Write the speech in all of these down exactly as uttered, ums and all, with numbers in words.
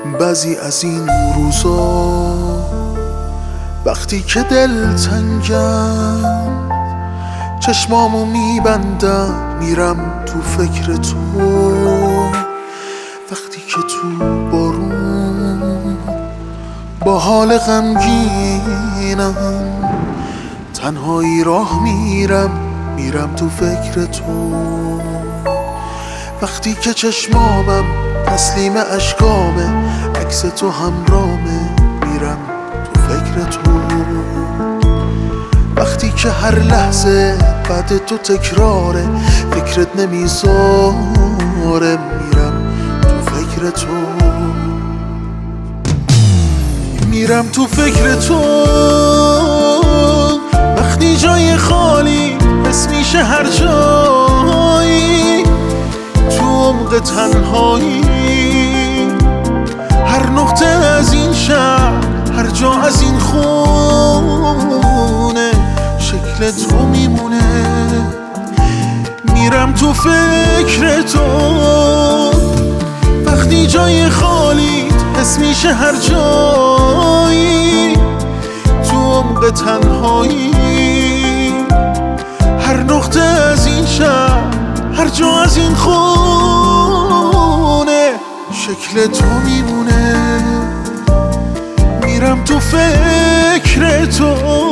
بعضی از این روزا وقتی که دل تنگم چشمامو میبندم میرم تو فکر تو، وقتی که تو بارون با حال غمگینم تنهایی راه میرم میرم تو فکر تو، وقتی که چشمامم تسلیم اشکامه عکس تو همرامه میرم تو فکر تو، وقتی که هر لحظه بعد تو تکراره فکرت نمیذاره میرم تو فکر تو، میرم تو فکر تو، وقتی جای خالی حس میشه هر جایی تو عمق تنهایی، هر نقطه از این شهر هر جا از این خونه شکل تو میمونه، میرم تو فکر تو، وقتی جای خالی حس میشه هر جایی تو عمق تنهایی، هر نقطه از این شهر هر جا از این خونه شکل تو میمونه، میرم تو فکر تو.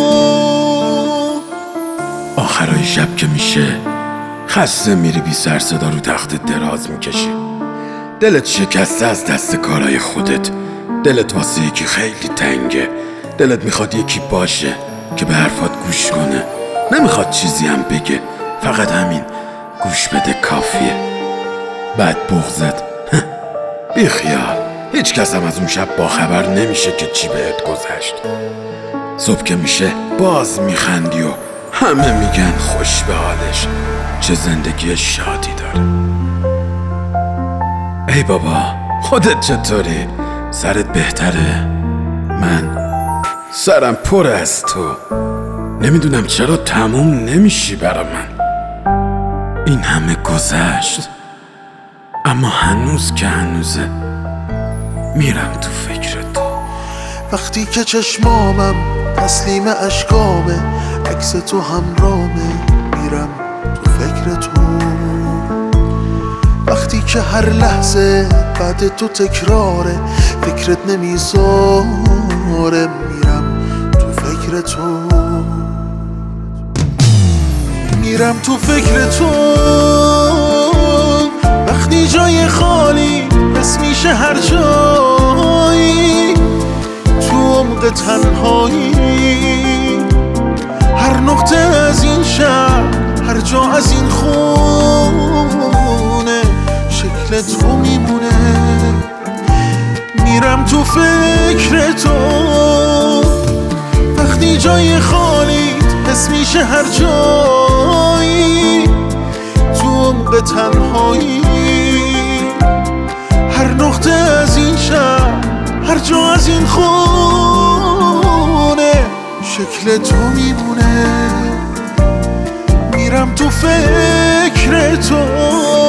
آخرای شب که میشه خسته میری بی سر صدا رو تخت دراز میکشی، دلت شکسته از دست کارای خودت، دلت واسه یکی خیلی تنگه، دلت میخواد یکی باشه که به حرفات گوش کنه، نمیخواد چیزی هم بگه، فقط همین گوش بده کافیه. بعد بغضت بی خیال، هیچ کس هم از اون شب با خبر نمیشه که چی بهت گذشت. صبح که میشه باز میخندی و همه میگن خوش به حالش، چه زندگی شادی داره. ای بابا خودت چطوری؟ سرت بهتره؟ من سرم پر از تو، نمیدونم چرا تموم نمیشی برا من. این همه گذشت اما هنوز که هنوزه، میرم تو فکر تو، وقتی که چشمامم تسلیم اشکامه عکس تو همرامه میرم تو فکر تو، وقتی که هر لحظه بعد تو تکراره فکرت نمیذاره میرم تو فکر تو، میرم تو فکر تو، وقتی جای خالی حس میشه هر جایی تو عمق تنهایی، هر نقطه از این شهر هر جا از این خونه شکل تو میمونه، میرم تو فکر تو، وقتی جای خالی حس میشه هر جایی تو عمق تنهایی، هر نقطه از این شهر هر جا از این خونه شکل تو میمونه، میرم تو فکر تو.